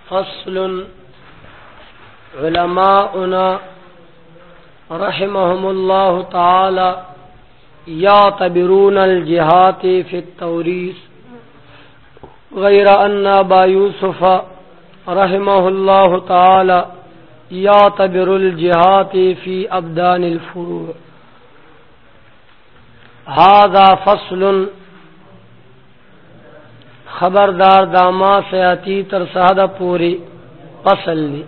فصل علماؤنا رحمهم الله تعالى يعتبرون الجهات في التوريث غير أن أبا يوسف رحمه الله تعالى يعتبر الجهات في أبدان الفروع. هذا فصل خبردار داما سیاتی تر ساده پوری فصل دی.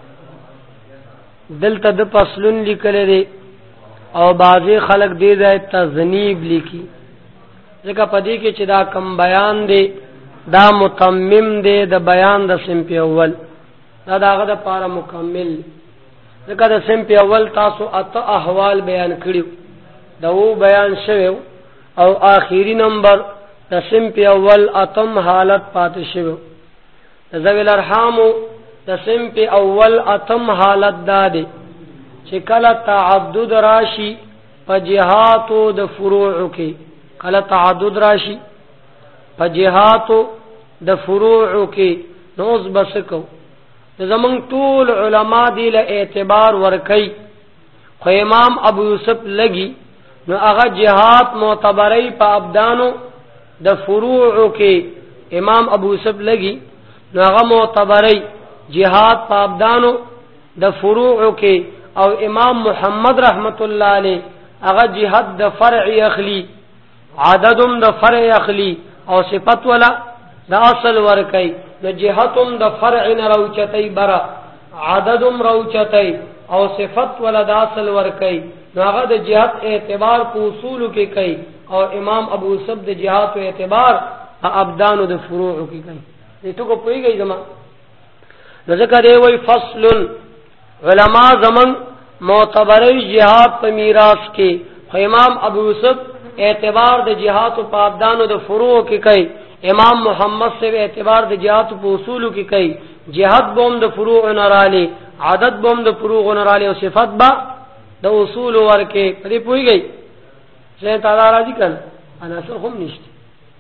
دلته د فصلن لیکل دي او بعضی خلق دې د تذنیب لیکي ځکه پدې کې چې دا کم بیان دی دا متمم دی د بیان د صنف اول دا داغه د پاره مکمل ځکه د صنف اول تاسو اته احوال بیان کړیو دا و بیان شوی او آخری نمبر د صنف اول اتم حالت پاتې شوی د ذویل ارحام د صنف اول اتم حالت داده چې کله تعدد راشي په جهاتو د فروع کې کله تعدد راشي په جهاتو د فروع کې نوز بسکو زمون ټول علما دی له اعتبار ورکي خو امام ابو یوسف لګي نو هغه جهات معتبري په ابدانو د فروع کې امام ابو یوسف لګي نو هغه معتبري جهاد په ابدانو د فروع کې او امام محمد رحمت الله علیه هغه جهاد د فرع اخلی عددم د فرع اخلی او صفت ولا د اصل ور کوي د جهتم د فرع نه روچتای برا عددم روچتای او صفت ولا د اصل ور کوي هغه د جهاد اعتبار په اصول کې کوي او امام ابو یوسف د جهاد او اعتبار په ابدانو د فروع کې کوي دې ټکو پويږي زما ذکر دی وی فصل علماء زمن معتبری جهاد په میراث کې امام ابو یوسف اعتبار د جهاد او پابدانو د فروع کې کوي امام محمد سے اعتبار د جهاد په اصول کې کوي جهاد بوم د فروع نرالی عدد بوم د فروع نرالی او صفات با د اصول ورکه پرې پويږي چې تعالی راضي کړه انا څه هم نشته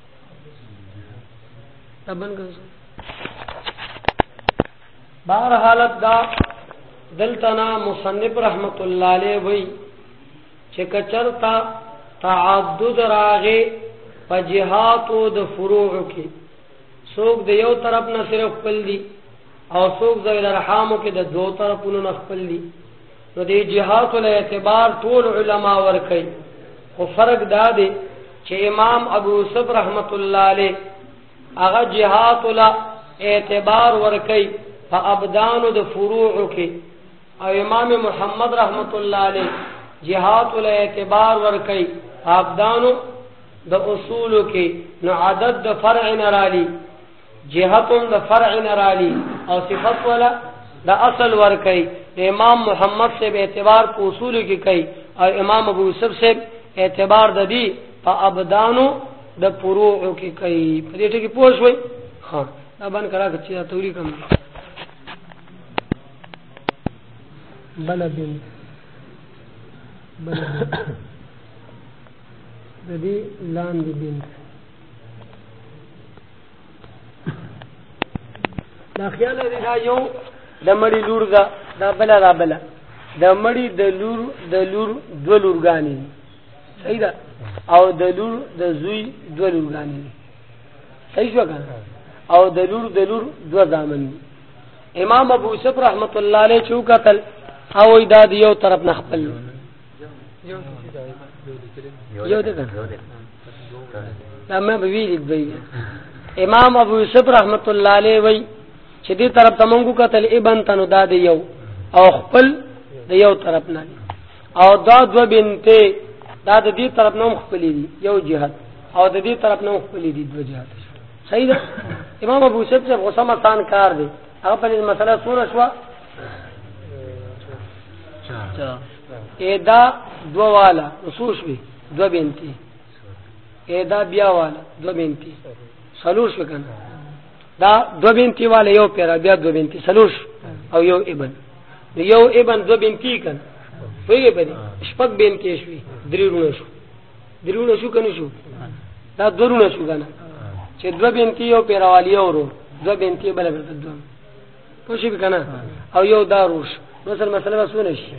تبن کوم بہر حالت دا دلتنا مصنف رحمت اللہ علیہ وی چې کچرتا تعدد راغه په جهاتو د فروع کې څوک د یو طرف نه صرف خپل دي او څوک د ارحامو کې د دوه طرفونو نه خپل دي نو د جهات له اعتبار ټول علما ور کوي او فرق دا دی چې امام ابو یوسف رحمت الله علیه هغه جهات له اعتبار ور کوي فابدانو د فروع کې او امام محمد رحمت الله علیه جهات له اعتبار ور کوي ابدانو د اصول کې نو عدد د فرع نرالی جهتم د فرع نرالی او صفات ولا د اصل ور کوي امام محمد سے اعتبار په اصول کې کوي او امام ابو یوسف سے اعتبار د دې په ابدانو د فروع کې کوي په دې ټکی پوښوي ها دا باندې کرا چې توري کوم بلا بنت د دې لاندې بنت دا خیال لري دا یو د مړی لور دا بلا د مړی د لور دو لورګانی صحیح ده او د لور د زوی دو لورګانی صحیح شو کنه او د لور دو ځامن امام ابو یوسف رحمت الله علیه چو قتل او دا یو طرف نه خپل یو ده دا مې به ویل امام ابو یوسف رحمت الله علیه وی چې دې طرف ته مونږ قتل ابن تنو دا دی یو او خپل د یو طرف نه او دا دو بنته دا د دې طرف نه خپل دي یو جهاد او د دې طرف نه خپل دي دو جهاد صحیح ده امام ابو یوسف سے غسم آسان کار دی هغه په مسله سونه شو ادا دو والا رسوش بھی دو بنتی ادا بیا والا دو بنتی سلوش وکنا دا دو بنتی والا یو پیرا بیا دو بنتی سلوش او یو ابن دو بنتی کن ویگه پا دی شپک بنتی شوی درونه شو کنی شو دا درونه شو کنا چه دو بنتی یو پیرا والی یو رو دو بنتی بلا برد دو پوښی کنه او یو داروش نو سره مسله وسونه شي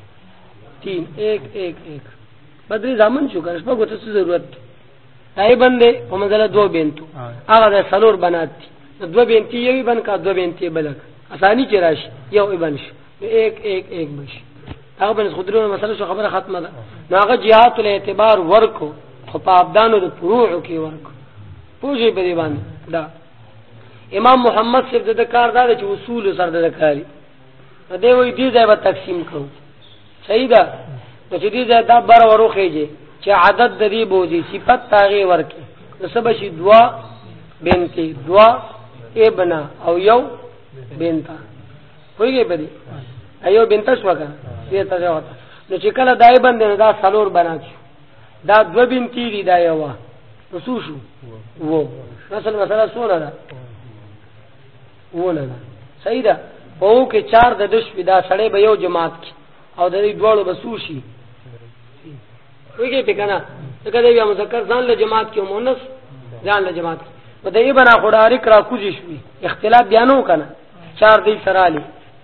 3 1 1 1 بدري ځامن شو کنه په ګوته څه ضرورت دای باندې په منځله دو بنتو هغه د سلور بناتي دو بنتي یوي بن کا دو بنتي بلک اسانی چې راشي یو بنش 1 1 1 بش هغه باندې خودرو مسله شو خبره ختمه ده نو هغه جهات الاعتبار ورکو خو په ابدانو د فروع کې ورکو پوجي په دې باندې دا امام محمد صاحب د کار دا چې اصول سره د کاری دې وې دې ځای به تقسیم کوو صحیح ده چې دې ځای دا بار وروخیږي چې عدد د دې بوزي صفت تاغي ورکی نو سبا شي دوا بنتي دوا ابنا او یو بنتا ویږي په دې ایو بنتا شو کنه دې ته وته نو چې کله دای باندې دا سلور بنات دا دو بنتي دي دا یو وسو شو وو مثلا سونه ده وونه ده صحیح ده په کې 4 د دش ودا سړې به یو جماعت کی او د دې دوړو بسوشي ویږي په کنه څنګه دی مذکر ځان له جماعت کې مؤنث ځان له جماعت په دې بنا خدای کرا کوجی شوی اختلاف بیانو کنه 4 دی سرالی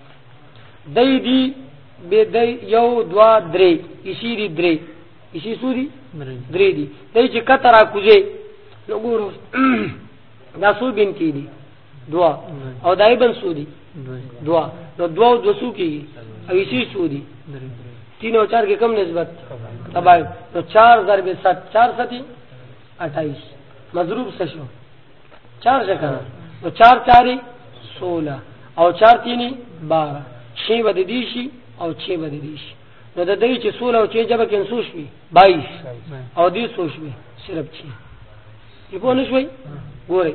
دای دی به دای یو دوا درې اسی دی درې اسی سودی درې دی دای چې کتره کوجی نو ګورو دا سو بنتی دی دوا او دای بن سودی دوا نو دوا د وسو کی او اسی سودی 3 और 4 के कम निस्बत तबाय तो 4 ضرب 7 4 7 28 मजरूब से शो 4 से करना तो 4 4 16 और 4 3 12 6 बद दीशी और 6 बद दीशी तो د دې چې 16 او 6 جبه کې سوشوي 22 او دې سوشوي صرف 6 په نشوي ګوره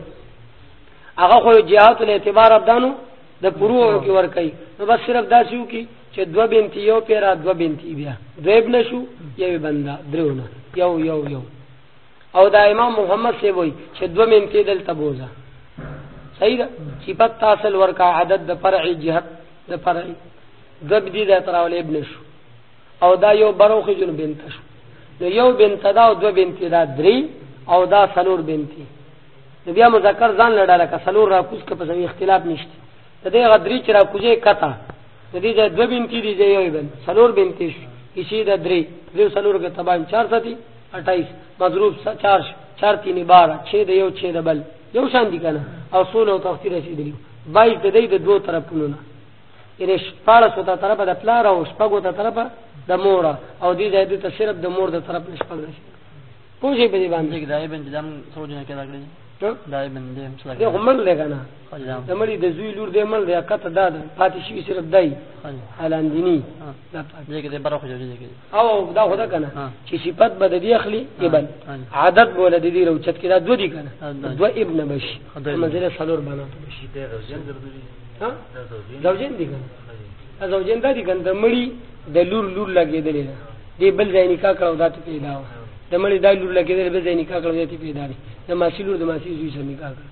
هغه خو جهات الاعتبار ابدانو د فروع کې ور کوي نو بس صرف داسیو کې چې دو بنتی یو پیرا دو بنتی بیا دو ابن شو یو بندا درونه یو او دا امام محمد سے وای چې دو بنتی دل تبوزا صحیح ده صفات تاصل ورکا عدد د فرعي جهت د فرعي دو بدی د تراول ابن شو او دا یو بروخ جن بنت شو نو یو بنت دا او دو بنتی دا درې او دا سلور بنتی نو بیا مذکر ځان لړاله کا سلور را کوس په ځای اختلاف نشته ته دې غدري چې را کوجه کتا دې د دو بنتی دي یو بن سلور بنتی اسی د درې دې سلور کې تباین 4 ساتي 28 مضروب 4 4 3 12 6 د یو 6 د بل یو شان دي کنه او اصول او تفسیر رسیدلی 22 د دې د دوه طرفونو نه یې شپاله سوته طرفه د پلار او شپګو ته طرفه د مور او دې زائد ته صرف د مور د طرف نشپل راشي پوجي په دې باندې کې دای بن جام سوجنه کې راغلي دای بن دې مثلا دې هم لګانا د مړي د زوی لور دې مل دې کته داد پاتې شي صرف دای حالاندینی دا دې کې دې برخه جوړیږي او دا خدا کنه چې صفات بد دې اخلي ابن عادت بوله دې روچت کې دا دو دي کنه دو ابن بشي منزله سلور بنات بشي دې زوجین ضروري ها زوجین دي کنه زوجین دي کنه د مړي د لور لګېدلې دې بل ځای نکاح کړو دا ته پیدا و د مړي د لور لګېدلې بل ځای نکاح کړو دا ته پیدا دي د ماشي لور د ماشي زوی سره نکاح کړ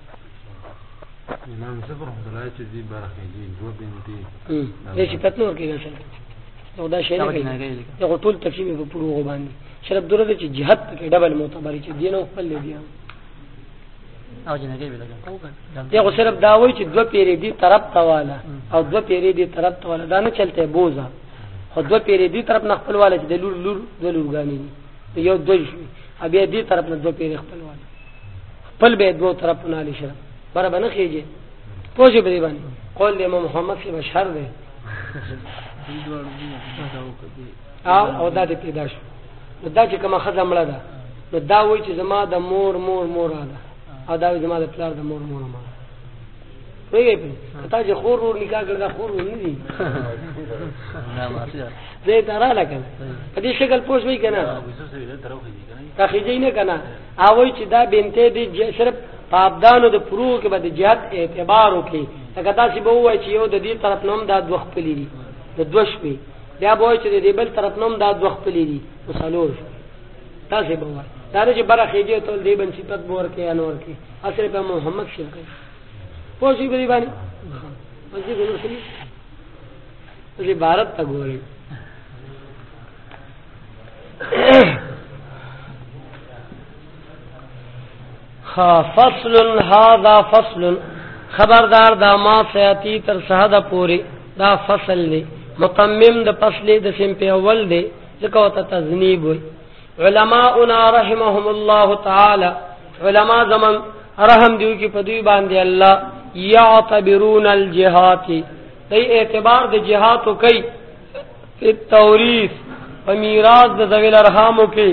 امام صبر الله چې دې برخه دي دوه بنتي دې چې پتنور کې راځي نو دا شی نه کوي دا ټول تقسیم په پروغ باندې شرط درته چې جهاد کې ډبل معتبري چې دینو خپل دی او جنګي به لګا دا صرف دا وایي چې دوه پیری دي طرف تواله او دوه پیری دي طرف تواله دا نه چلته بوزا خو دوه پیری دي طرف نه خپل واله چې د لور دوه لورګانی دي یو دوه ابي دي طرف نه دوه پیری خپل واله خپل به دوه طرف نه لشي بره باندې خيږي پوجي به باندې قول امام محمد سے بشر ده او دا دې پیدا شو دا چې کومه خزه مړه ده نو دا وایي چې زما د مور ده او دا زما د پلار د مور ما وایي په تا چې خور ور نکاح کړل خور ور نه دي نه ماشي زه درا لګل په دې شکل پوښوي کنه تا خېجې نه کنه او وایي چې دا بنته دي صرف پابدانو د فروع کې بعد جهاد اعتبار وکي لکه تاسو به وایي چې یو د دې طرف نوم دا دوه خپلې دي د دوه شپې بیا به وایي چې د بل طرف نوم دا دوه خپلې دي وسلور تاسو به وایي دا چې بره خېجې ته دې بن صفات بور کې انور کې اصل په محمد شیر کوي پوښي به دی باندې پوښي به نو سړي دې بھارت ته ګوري فصل هذا فصل خبردار دا ما سیاتی تر سهدا پوری دا فصل دی متمم د فصل د سیم په اول دی ځکه وته تذنیب وي علماءنا رحمهم الله تعالی علماء زمان رحم دیو کی پدوی باندې الله یعتبرون الجهات دی اعتبار د جهات کوي په توریث و میراث د ذوی الارحام کې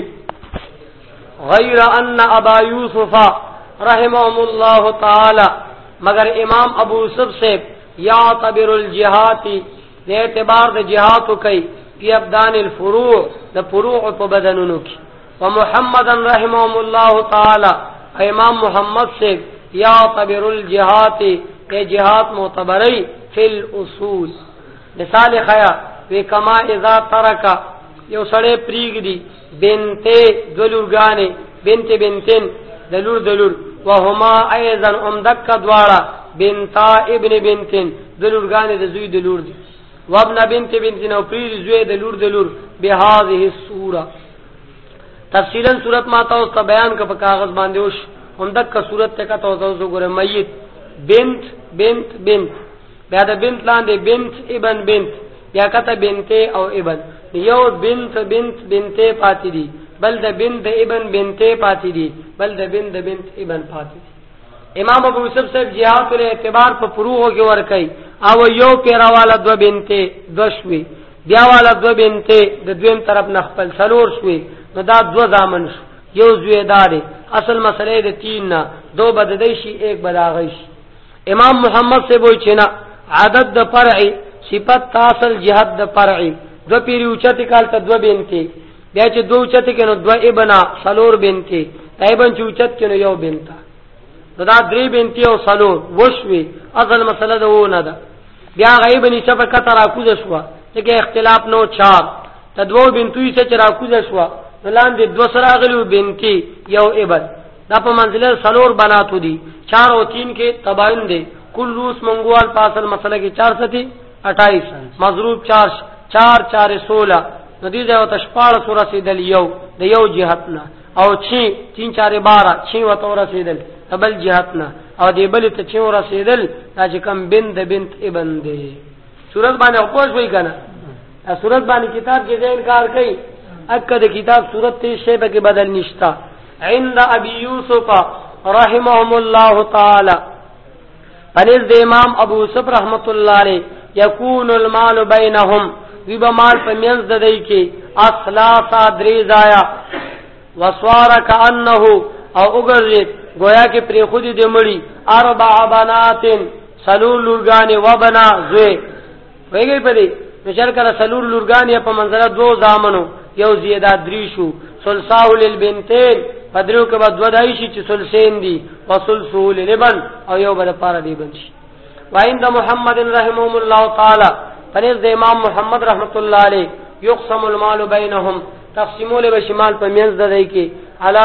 غیر ان ابا یوسف رحمهم الله تعالی مگر امام ابو یوسف سے یعتبر الجهات د اعتبار د جهات کوي فی ابدان الفروع د فروع په بدنونو کې ومحمد رحمهم الله تعالی امام محمد سے یعتبر الجهات کے جهات معتبری فی الاصول مثال خیا وی کما اذا ترک یو سړی پریګ دی بنته دلورګانې بنته بنتن دلور وهما ايضا امدک دواړه بنتا ابن بنتن دلورګانې د زوی دلور دی وابن بنت بنتن او پری زوی دلور بهذه الصوره تفصیلا صورت ما تاسو ته بیان ک په کاغذ باندې وش همدک صورت ته کا تاسو ګوره میت بنت بیا د بنت لاندې بنت ابن بنت یا کته بنته او ابن یو بنت بنته پاتې دي بل د بنت ابن بنته پاتې دي بل د بنت ابن پاتې دي امام ابو یوسف صاحب جهات له اعتبار په فروع کې ور کوي او یو پیراواله دو بنته دوشوي بیا والا دو بنته د دویم طرف نخپل سلور شوي نو دا دو زامن شو یو زوی داري اصل مسئله د 3 نه دو بددی شي ایک بداغی شي امام محمد سے وای چې نه عدد د فرعي صفت تاصل جهت د فرعي دو پیری اوچته کال ته دو بنته بیا چې دو اوچته کینو دو ابنا سلور بنته تایبن چې اوچت کینو یو بنتا دا درې بنتی او سلور وشوي اصل مسله ده و نه ده بیا غیب نشه په کتر اكوز شو چې اختلاف نو 4 تدوو بنتوی سے چر اكوز شو لاندې دو سره غلو بنتی یو ابن دا په منزله سلور بناتو دي 4 او 3 کې تباین دي کل روس منگوال پاسل مسله کې 4 ستی 28 مضروب 4 16 ندی ده او تشپاړ سورہ سیدل یو د یو جهتنا او 6 3 4 12 6 وتور سیدل قبل جهتنا او دی بل ته 6 ور سیدل دا چې کم بنت ابن دی سورۃ باندې خپل وای کنه سورۃ باندې کتاب کې ځین کار کوي اکه د کتاب سورۃ ته شی به کې بدل نشتا عند ابي يوسف رحمهم الله تعالی پنځ د امام ابو یوسف رحمت الله علیه یکون المال بینهم وی به مال په منځ د دای کې اصلاصا درې ځایا وسوار کانه او وګرځي گویا کې پری خودي د مړی اربع بناتن سلول لورګانی و بنا زوی ویږي پدې مشر کړه سلول لورګانی په منځره دو زامنو یو زیاده درې شو سلساو للبنتين پدریو کې بعد ودای شي چې سلسین دي وسلسول لبن او یو بل پاره دی بنشي وعند محمد رحمه الله تعالی پنځ د امام محمد رحمت الله علیه یقسم المال بینهم تقسیمول به شمال په منځ د دای کې علی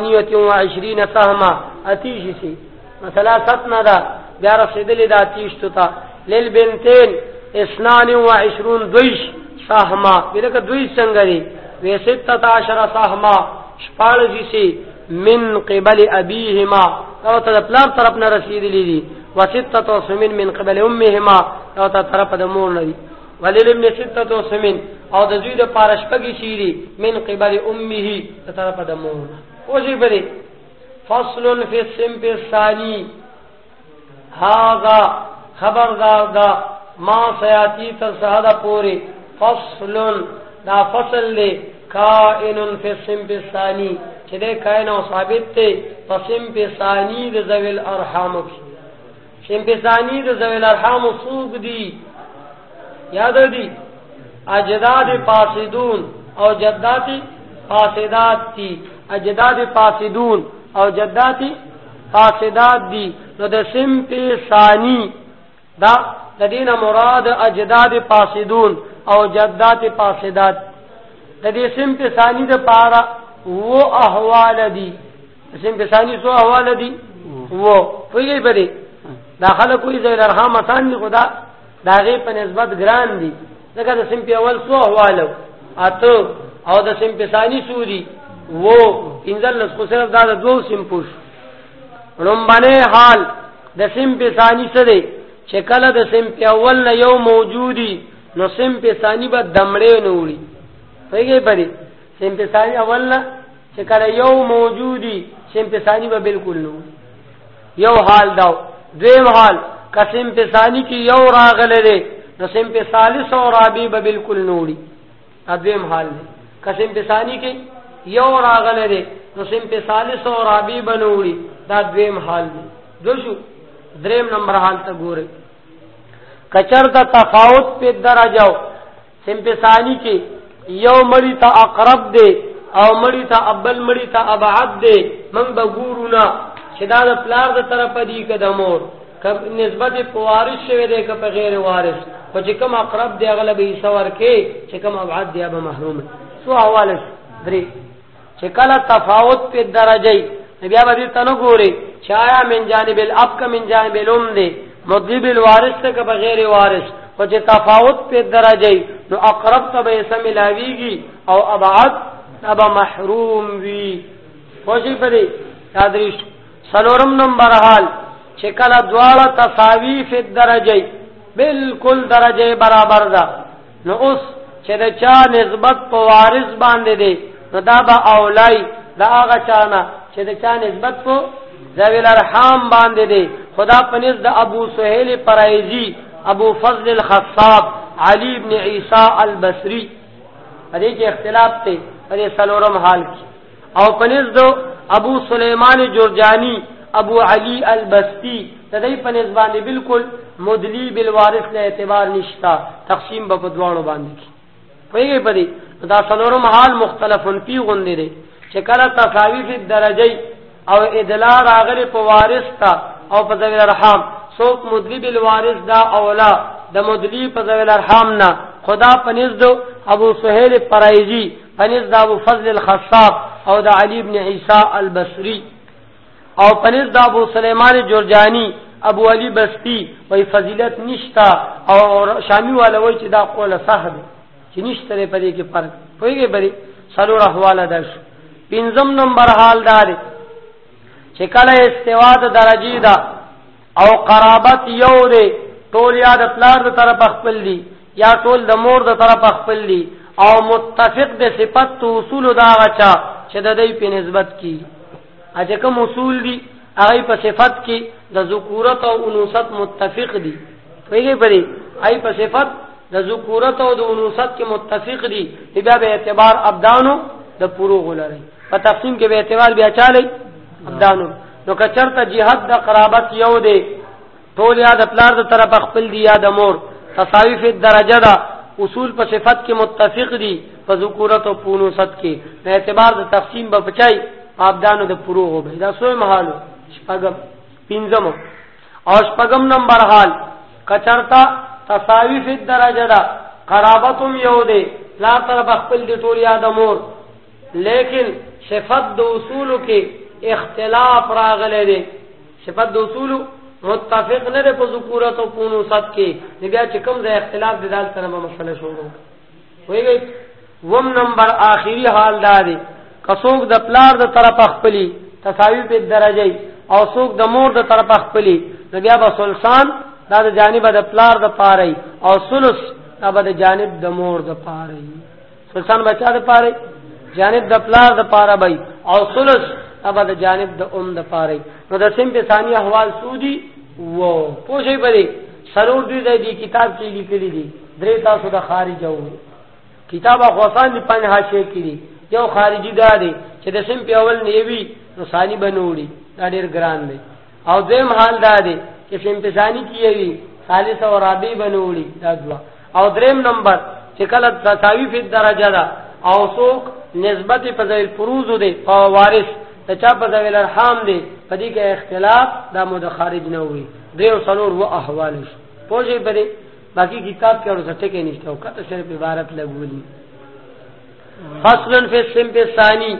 28 سهما اتیش شي مثلا 7 نه دا بیا رسیدلې د اتیش ته للبنتين 22 دویش سهما بلکه دوی څنګه دي و 16 سهما شپال جسی من قبل ابيهما او ته پلان طرف نه رسیدلې دي وسته سمين من قبل امهما او ته طرف د مور نه دي وللابن سته سمين او د زوی د پارشپګي شيري من قبل امه ته طرف د مور او شي بری فصل فی السنف الثاني هذا خبردار دا ما سیاتی تصحدا پوری فصل دا فصل له کائن فی السنف الثاني چې ده کائن او ثابت ته فسنف ثانی د ذویل ارحام کې سنف ثانی د ذویل ارحام سوق دي یاد دي اجداد فاسدون او جدات فاسدات دي اجداد فاسدون او جدات فاسدات دي نو د سنف ثانی دا د دینه مراد اجداد فاسدون او جدات فاسدات د دې سنف ثانی د پارا وہ احوال دي سنف ثانی سو احوال دي وہ پوری بری داخله کوئی ذل ارحام آسان دي خدا داغه په نسبت ګران دي ځکه د سنف اول سو احوال اته او د سنف ثانی سو دي وہ انزل خو صرف دا د دو سنفوش رمبانه حال د صنف ثانی سره چې کله د صنف اول نه یو موجودی نو صنف ثانی به دمړې نوړي پیږي پدې صنف ثانی اول نه چې کله یو موجودی صنف ثانی به بالکل نو یو حال داو دویم حال قسم په ثانی کې یو راغله ده نو صنف ثالث او رابع به بالکل نوړي دویم حال ده قسم په ثانی کې یو راغله ده نو صنف ثالث او رابع به نوړي دا دویم حال ده دو شو دریم نمبر حال ته ګوره کچرتا تفاوت په درجه صنف ثانی کې یو مړی ته اقرب ده او مړی ته ابل مړی ته ابعد ده من به ګورونه چې دا د پلار د طرفه دی که د مور که نسبت په وارث شوی دی که په غیر وارث خو چې کوم اقرب دی هغه به حصه ورکړي چې کوم ابعد دی به محروم سو حواله درې چې کله تفاوت په درجه بیا به دې تنو ګوري چې آیا من جانب الاب که من جانب الام دی مطلب الوارث ته که په غیر وارث خو چې تفاوت په درجه نو اقرب ته به حصه ملاویږي او ابعد ابا محروم وی خوشی پدې تدریش سلورم نمبر حال چې کله دواړه تساوی فی درجه بالکل درجه برابر ده نو اوس چې د چا نسبت په وارث باندې دی نو دا به اولای دا هغه چانه چې د چا نسبت په ذوی الارحام باندې دی خدا پنځ د ابو سهیل پرایزی ابو فضل الخصاب علی ابن عیسی البصری دې کې اختلاف ته دې سلورم حال کې او پنځ دو ابو سلیمان جرجانی ابو علی البستی تدای په نسبت بالکل مدلی بالوارث له اعتبار نشتا تقسیم په دوانو باندې کی پېږي پدې دا سلورم حال مختلفن فی غندې دي چې کله تساوی فی درجه او ادلال راغلی په وارث تا او په ذوی الارحام څوک مدلی بالوارث دا اولا د مدلی په ذوی الارحام نه خدا پنځ دو ابو سهیل پرایزی پنځ د ابو فضل الخصاب او د علی ابن عیسی البصری او پنځ د ابو سلیمان جرجانی ابو علی بستی وای فضیلت نشتا او شامی والا وای چې دا قوله صحیح ده چې نشته په دې کې فرق وایي بری سلور احواله ده پنځم نمبر حال دار چې کله استوا د درجی دا او قرابت یو دی ټول یا د پلار د طرف خپل دی یا ټول د مور د طرف خپل دی او متفق د صفات تو اصول دا غچا چې د دې په نسبت کی اجه کوم اصول دي هغه په صفات کې د ذکورت او انوثت متفق دي وایي بری ای په صفات د ذکورت او د انوثت کې متفق دي بیا به اعتبار ابدانو د پورو غلري په تقسیم کې به اعتبار بیا چالي ابدانو نو کچرته جهاد د قرابت یو دی ټول یا د پلار د طرف خپل دی یا د مور تساوی فی درجه دا اصول په صفت کې متفق دي په ذکورت او انوثت کې په اعتبار د تقسیم به بچای ابدانو د پورو هو به دا سوې محالو شپږم پنځم او شپږم نمبر حال کچرتا تساوی فی درجه دا قرابتم یو دی لا طرف خپل دی ټول یا د مور لیکن صفت د اصول کې اختلاف راغلی دی صفت د اصول متفق نه ده په ذکورت او انوثت کې بیا چې کوم ځای اختلاف د دال سره به مسله شروع وایي وم نمبر آخری حال دا دی کڅوک د پلار د طرف خپلی تساوی په درجه او څوک د مور د طرف خپلی بیا به سلسان دا د جانب د پلار د پاره او ثلث دا به د جانب د مور د پاره سلسان بچا د پاره جانب د پلار د پاره بای او ثلث ابا د جانب د د پاره نو د سیم په ثانیه احوال سودی وو پوښي بری سرور دی کتاب کې لیکلي دي درې تاسو د خارج او کتاب غوسان دی پنځه حاشیه کړي یو خارجي دا دی چې د سیم په اول نیوي نو ثاني بنوړي دا ډېر ګران دی او دویم حال دا دی چې سیم په ثاني کیوي ثالث او رابع بنوړي دا دوا او دریم نمبر چې کله تساوی فی درجه دا او څوک نسبت په ځای فروض دی او وارث ته چا په ذوی الارحام دی په دې کې اختلاف دا مو د خارج نه وي دیو سلور و احوال پوجي بری باقی کتاب کې ورته ټکی نشته او کته صرف عبارت لګولي فصل فی السم الثانی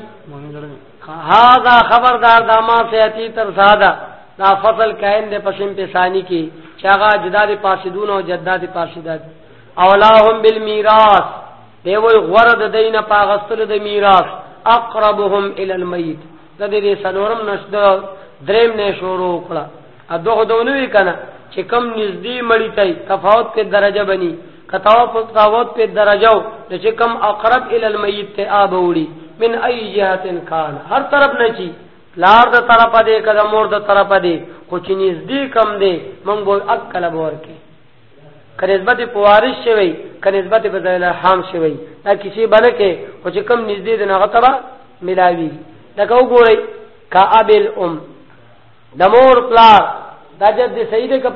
هذا خبردار داما سیاتی تر ساده دا فصل کائن دے پسم په ثانی کې چاغه جداد پاسدون او جداد پاسداد اولاهم بالمیراث دی وی غرد دینه پاغستل د میراث اقربهم الی المیت د دې سلورم نشد دریم نه شروع کړه ادو دونوي کنه چې کم نږدې مړی ته تفاوت په درجه بني تفاوت په درجه چې کم اقرب ال المیت ته ابوړي من ای جهتن کان هر طرف نه چی لار د طرف دې کده مور د طرف دې خو چې نږدې کم دې مونږ به عقل ورکې کنسبت په وارث شوی کنسبت په ذل ارحام شوی دا کسی باندې کې خو چې کم نږدې د نغتبه ملاوي دا وګورئ کا ابل د مور پلار دا جد سید کا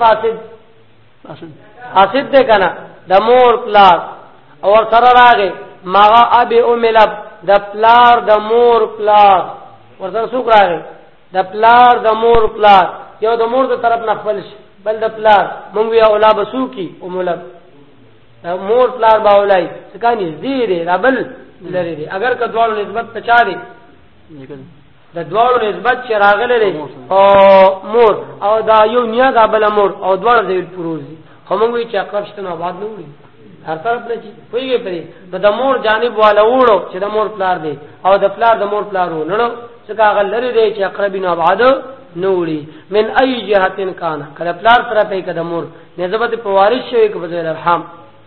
فاسد دے کنا د مور پلار اور سره راغه ما ابي لب د پلار د مور پلار ورته څوک راغه د پلار د مور پلار یو د مور د طرف نه خپل بل د پلار مونږ یو اولاد سوکی لب د مور پلار باولای څنګه نږدې دی ربل لري دی اگر کډوالو نسبت پچا دی د دوړو نسبت چې راغله لري او مور او دا یو نیا دا بل مور او دوړ دی پروزي خو موږ چې اقرب شته نو آباد نه وړي هر طرف نه چی ویږي پرې د مور جانب والا وړو چې د مور پلار دی او د پلار د مور پلار ونړو چې هغه لري دی چې اقرب نو آباد نه وړي من ای جهتن کان کله پلار طرف یې کده مور نسبت په وارث شوی کې بدل ارحام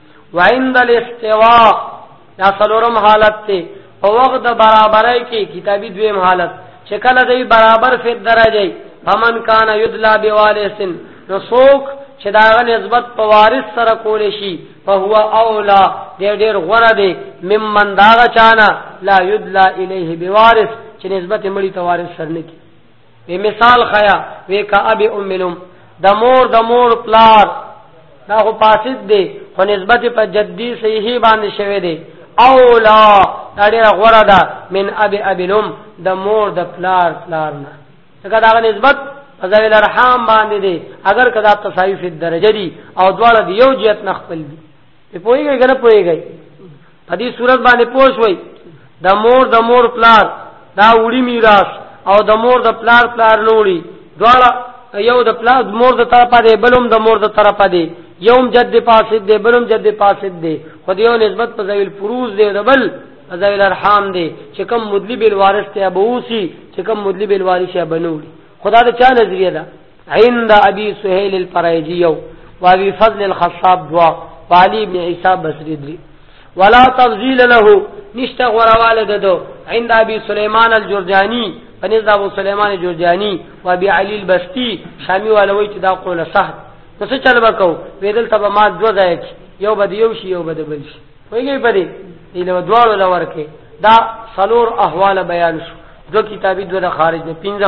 وعند الاستواء دا څلورم حالت ته او وخت د برابرۍ کې کتابي دویم حالت شکل دی برابر فی درجه فمن کان یدلا بوالسن نو سوک چې دا نسبت په وارث سره کول شي فهو اولا ډېر غوړه دی ممن دا چانا لا یدلا الیه بوارث چې نسبت مړی ته وارث سره نه کی به مثال خیا وی کا ابي املم د مور پلار دا خو فاسد دی خو نسبت په جدي صحیح باندې شوی دی اولا دا ډېر غوړه ده من ابي ابلم د مور د پلار نه څنګه دا نسبت فضائل ارحام باندې دي اگر کدا تصایف درجه دي او دواړه دی یو جهت نخپل دي په پويږي کنه پويږي په دې صورت باندې پوښوي د مور پلار دا وړي میراث او د مور د پلار نوړي دواړه یو د پلار مور د طرفه دی بلوم د مور د طرفه دی یوم جد فاسد دی بلوم جد فاسد دی خو دیو نسبت په ذویل فروز دی د بل ذویل ارحام دی چې کوم مدلی بل وارث ته ابوسی چې کوم مدلی بل وارث ته بنوړي خدا د چا نظریه ده عند ابي سهيل الفريجي و ابي فضل الخصاب دوا علي ابن عيسى بصري دري ولا تفضيل له نشتا غروالد دو عند ابي سليمان الجرجاني فنزا ابو سليمان الجرجاني و ابي علي البستي شامي ولوي چې دا قوله صح نو څه چل وکاو ویدل تبه ما دو ځای یو بد یو شی یو بد بل شي وایي په دې له دوړو لورکه دا سلور احوال بیان شو دو کتابي دو خارج نه پینځم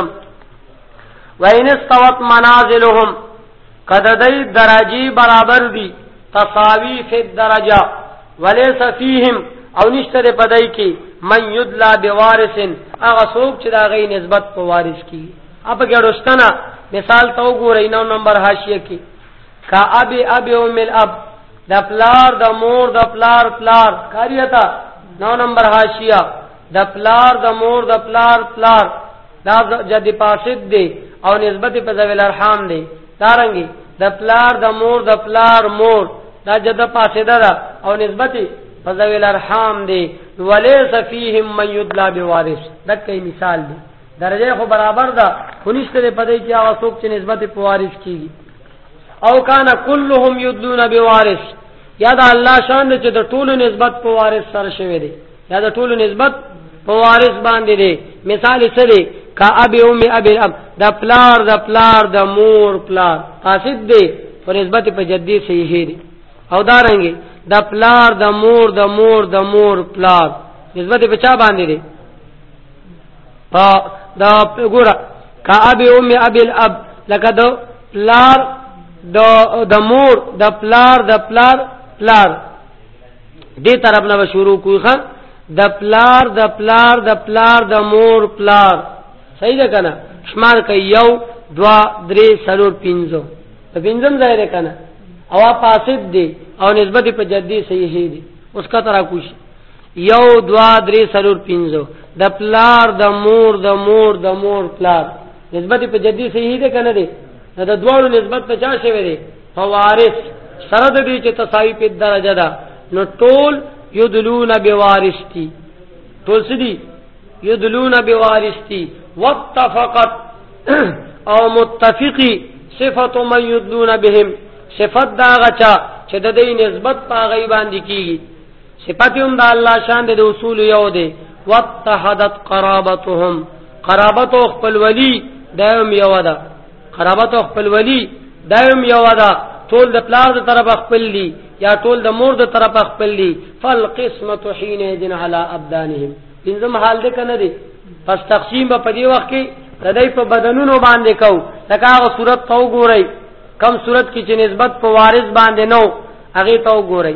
وَإِنِ اسْتَوَتْ مَنَازِلُهُمْ قَدَدَيْ دَرَجِي برابر دی تساوی فی الدرجہ وَلَيْسَ فِيهِمْ او نشتر پدای کی من یدلا بوارثن اغه سوق چې دا غي نسبت په وارث کی اب ګړوستنا مثال تو ګورئ 9 نمبر حاشیه کی کا ابي ام الاب د پلار د مور د پلار کاریتا 9 نمبر حاشیه د پلار د مور د پلار دا جد فاسد دی او نسبت په ذویل ارحام دی دارنګي د پلار د مور د پلار مور دا جد فاسده ده او نسبت په ذویل ارحام دی وليس فيهم من يدلا بوارث دغه مثال دی درجه خو برابر ده خنشته په دې کې هغه څوک چې نسبت په وارث کیږي او کان كلهم يدلون بوارث یا دا الله شان چې د ټولو نسبت په وارث سره شوی دی یا د ټولو نسبت په وارث باندې دی مثال څه دی کا ابي ابي الاب د پلار د مور پلار فاسد دی په نسبت په جدي صحیح دی او دارنګي د پلار د مور پلار نسبت په چا باندې دی په دا ګوره کا ابي ابي الاب لکه د پلار د مور د پلار دې طرف نه شروع کوي خان د پلار د مور پلار صحیح ده کنه شمار کوي 1 2 3 4 5 په پنځم ځای ده کنه او فاسد دی او نسبت په جدي صحیح دی اس کا طرح کوش 1 2 3 4 5 د پلار د مور پلار نسبت په جدي صحیح ده کنه دی د دوړو نسبت په چا شوی دی فوارث سره د دې چې تساوی په درجه ده نو ټول یدلون بوارثتی ټول سدي یدلون بوارثتی واتفقت او متفقی صفت من یدلون بهم صفت دا غچا چې د دې نسبت په غي باندې کیږي صفت هم د الله شان د اصول یو دی واتحدت قرابتهم قرابت خپل ولی دایم یو ده قرابت خپل ولی دایم یو ده ټول د پلار د طرف خپل دي یا ټول د مور د طرف خپل دي فالقسمه حينئذ على ابدانهم انزم حال دې کنه دي پس تقسیم په دې وخت کې ردی په بدنونو باندې کو لکه هغه صورت تو ګورئ کم صورت کې چې نسبت په وارث باندې نو هغه تو ګورئ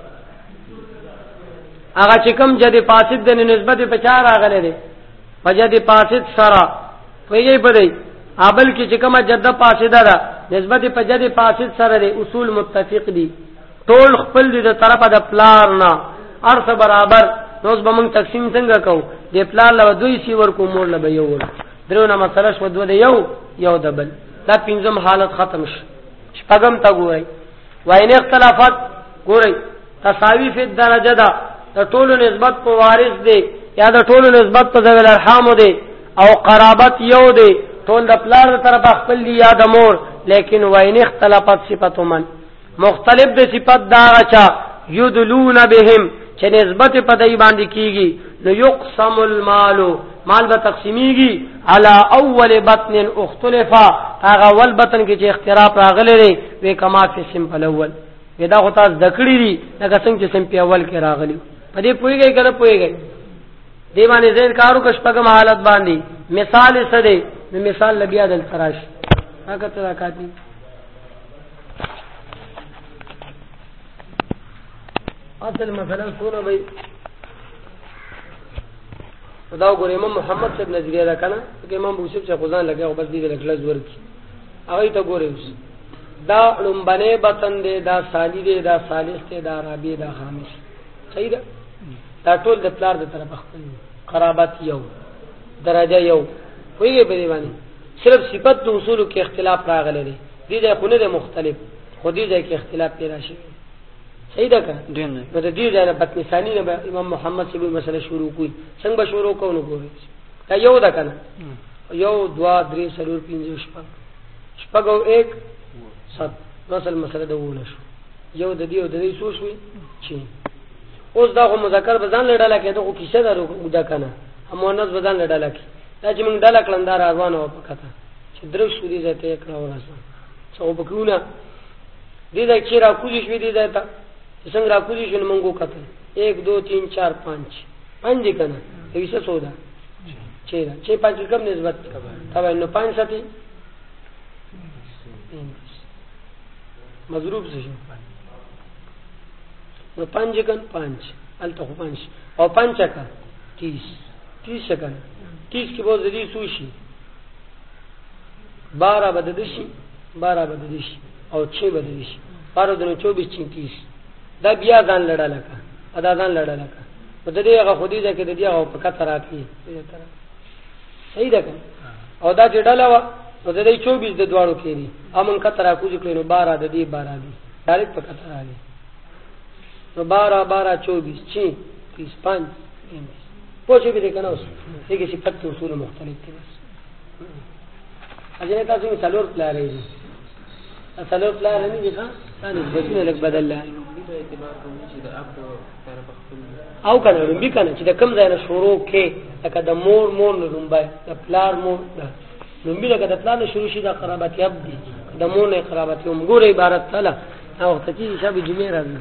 هغه چې کم جدي فاسد د نسبت په چار راغله دي په جدي فاسد سره ویږي په دې ابل کې چې کومه جده فاسده ده نسبت په جدي فاسد سره دي اصول متفق دي ټول خپل دي د طرفه د پلار نه ارث برابر نوز به موږ تقسیم څنګه کو د پلار له دوی سی ورکو مور له یو ور درونه مسله شو دوه یو دبل دا پنځم حالت ختم شي شپږم تا ګورئ واینه اختلافات ګورئ تساوی فی الدرجه دا د ټولو نسبت په وارث دی یا د ټولو نسبت په ذوی الارحام دی او قرابت یو دی ټول د پلار طرف خپل دی یا د مور لیکن واینه اختلافات صفاتو من مختلف د صفات دا غچا یدلون بهم چې نسبت په دای باندې کیږي نو یقسم المال مال به تقسیمیږي علی اول بطن اختلفا هغه اول بطن کې چې اختلاف راغلی دی وې کما فی سمپل اول دا خو تاسو دکړی دي لکه څنګه چې سمپل اول کې راغلی په دې پويږي کنه پويږي دی باندې زین کارو کشپګم حالت باندې مثال څه دی نو مثال لبیا دل تراش هغه ترا کاتی اصل مثلا سونه وي دا وګورئ امام محمد صاحب نظریه دا کنه چې امام ابو یوسف چې خدان لګیا او بس دې لکلاس ورکی هغه ته ګورئ دا لومبنه بطن دی دا ثانی دی دا ثالث دی دا رابع دا خامس صحیح ده دا ټول د پلار د طرف خپل قرابت یو درجه یو ویږي په دی باندې صرف صفات د اصولو کې اختلاف راغلی دی دې ځای خو نه مختلف خو دې ځای کې اختلاف پیدا شي صحیح ده کنه نو د دې ځای نه بطن ثانی نه امام محمد صاحب مسله شروع کوي څنګه به شروع کوو نو ګورئ دا یو ده کنه یو 2 3 4 5 شپږ او 1 7 اصل مسله ده ونه شو یو د دې او د دې سوچ وي چې اوس دا خو مذکر بزان لړل کې ته خو کیسه درو دا کنه مؤنث بزان لړل کې دا چې موږ ډاله کلندار روانه و پکته چې درو شو دي ته کړه ورسه څو بکونه دې دا چې را کوزي شو دي دا څنګه را کوزي شو موږ وکړه 1 2 3 4 5 کنه ایسه سودا چې 5 کم نسبت تبع نو 5 ساتي مضروب شي نو 5 کن 5 الته 5 او 5 کا 30 کن 30 کې به زدي سوشي 12 بددشي 12 بددشي او 6 بددشي 12 دنو 24 30 دا بیا ځان لړل کا ادا ځان لړل کا په دې هغه خودي ځکه د دې هغه په کتر راځي صحیح ده او دا چې ډاله وا نو د دې 24 د دواړو کې دي امون کتر راکوځي کړي 12 د دې 12 دي ډایرکټ په کتر راځي نو 12 12 24 6 35 پوښې به کنه اوس دغه صفات اصول مختلف دي بس اجازه تاسو څلور پلارې دي څلور پلارې نه دي ښا ثاني بسنه لک بدل لا او کنه ربي کنه چې د کم ځای نه شروع کې لکه د مور نه رومبای د پلار مور ده نو مې لکه د پلار نه شروع شي د قرابت یاب دي د مور نه قرابت یوم ګوره عبارت تعالی او ته چې شابه جمعه راځي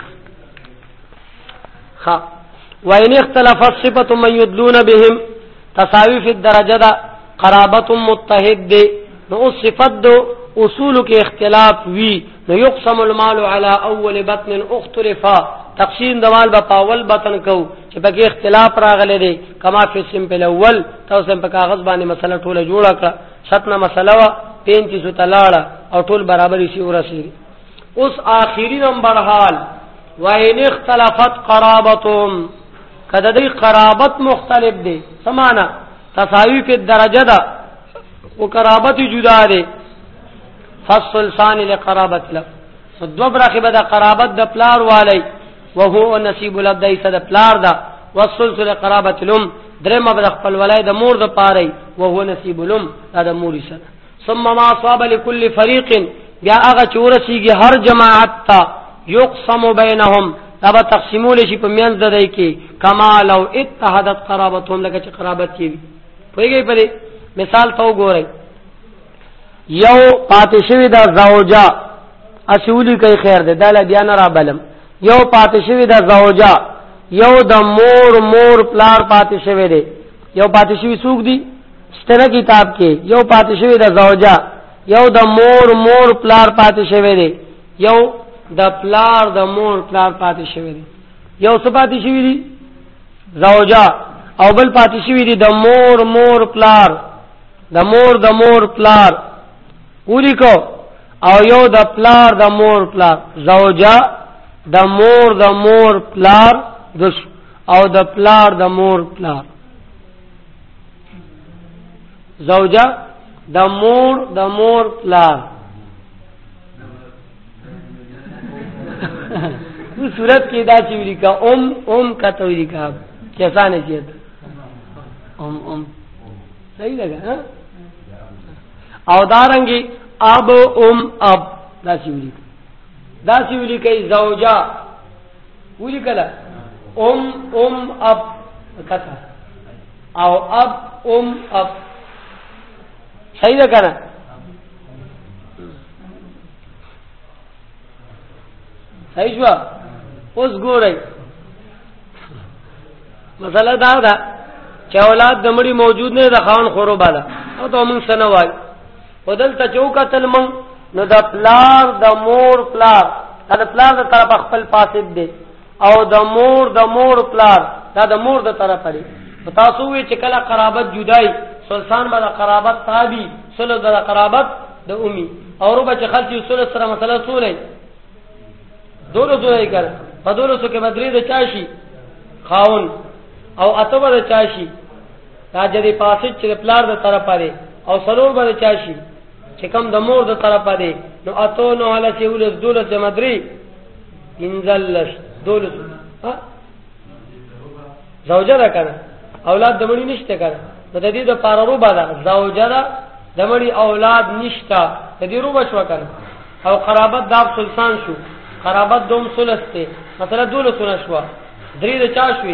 خ وَإِنِ اخْتَلَفَتْ صِفَةٌ مَّن يُدْلُونَ بِهِمْ تساوی فی الدرجه دا قرابت متحد دی نو صفت دو اصول کې اختلاف وی نو یقسم المال على اول بطن اختلفا تقسیم د مال په اول بطن کو چې پکې اختلاف راغلی دی کما فی سمپل اول تاسو په کاغذ باندې مسله ټوله جوړه کړه شتنه مسله وا 35 تلاړه او ټول برابر شي ورسېږي اوس آخري نمبر حال وَإِنِ اخْتَلَفَتْ قَرَابَتُهُمْ کده دی قرابت مختلف دی سمانا تساوی فی الدرجه دا و قرابت جدا دی فصل ثانی لقرابت لب دو برخی بدا قرابت دا پلار والی وهو نصیب لب دا ایسا دا پلار دا والسلس لقرابت لم درم بدا خپل ولی دا مور دا پاری وهو نصیب لم دا دا مور ایسا دا ثم ما صاب لكل فريق بیا هغه چورسیږي هر جماعت ته یقسم بینهم دا به تقسیمول شي په میانځ د دای کې کما لو اتحدت قرابتهم لکه چې قرابت کې وي پوهیږئ په مثال ته وګورئ یو پاتې شوی د زوجا اسولی کوي خیر ده دا بیا نه را بلم یو پاتې شوی د زوجا یو د مور پلار پاتې شوی دی یو پاتې شوی څوک دی ستنه کتاب کې یو پاتې شوی د زوجا یو د مور پلار پاتې شوی دی یو د پلار د مور پلار پاتې شوی دی یو څه پاتې شوی دی زوجا او بل پاتې شوی دی د مور پلار د مور پلار پوری کو او یو د پلار د مور پلار زوجا د مور پلار دش او د پلار د مور پلار زوجا د مور پلار وہ صورت کی دا چوری کا کا توری کا کیسا نہیں چاہیے صحیح لگا او دارنگی اب دا چوری کا زوجا پوری کلا اب کتا او اب صحیح لگا نا صحیح شو اوس ګورئ مسله دا ده چې اولاد د مړي موجود نه د خان خورو بالا او ته مونږ سره وای بدل ته چوکتل مونږ نو د پلار د مور پلار د پلار د طرف خپل پاسد دی او د مور پلار دا د مور د طرف لري تاسو وی چې کله قرابت جدای سلطان باندې قرابت تابع سلو د قرابت د امي او ربع چې خلک سلو سره مسله سولې دولو دوی کړ په دولو کې مدري د چاشي خاون او اتبه د چاشي راځي پاسه چې پلار د طرف لري او سلور به چاشي چې کوم د مور د طرف لري نو اتو نو علی سیول دولو د مدري انزلش دولو ها زوجه را کنه اولاد د مړي نشته کنه د دې د پارو بالا زوجه د مړي اولاد نشته د دې روبه شو کنه او قرابت د سلطان شو قرابت دوم سلسته مثلا دولو سونه شو درې د چا شوي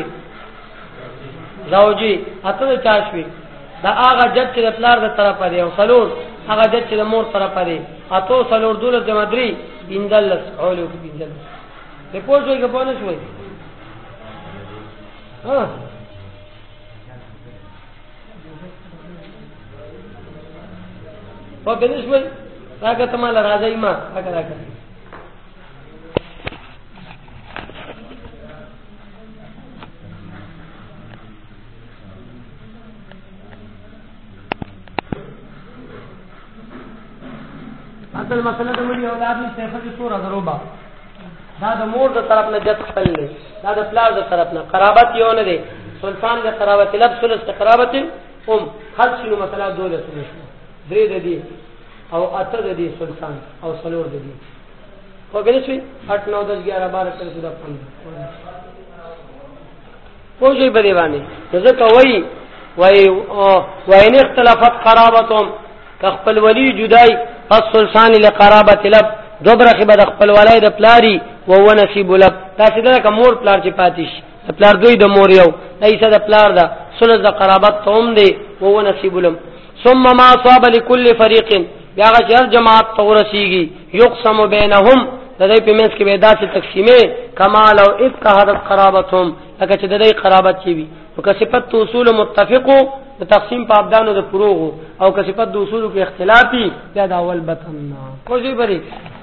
زوجي اته د چا شوي دا هغه جد چې د پلار د طرف لري او سلور هغه جد چې د مور طرف لري اته سلور دولو د مدري بندلس اولو کې بندلس په پوجوي کې پونه شوي ها په دې شوي راګه ته مال راځي ما راګه اصل مسله د مړي اولاد نشته په صورت دروبا دا د مور د طرف نه جت خپل دی دا د پلار د طرف نه قرابت یو نه دی سلطان د قرابت لب ثلث قرابت خلص شنو مثلا دوله شنو درې د دي او اته د دي سلطان او سلور د دي خو ګل شي 8 9 10 11 12 13 14 15 پوجي په دی باندې ځکه وای ان اختلافت قرابتهم خپل ولی جدای پس سلطان لقرابت لب دوبره خبر خپل ولای د پلاری و ونصیب لب تاسو دا کومور پلار چې پاتیش پلار دوی د مور یو ایسه د پلار دا سلز د قرابت توم دی و ونصیب لم ثم ما صاب لكل فريق یا غیر جماعت تورسیږي یقسم بینهم د دې په منځ کې به داسې تقسیمه کمال او اتحادت قرابتهم لکه چې د دې قرابت چي وي او که صفت اصول متفقو د تقسیم په ابدانو د فروغ او که صفت د اصول کې اختلافي یا د اول بطن کوشي بری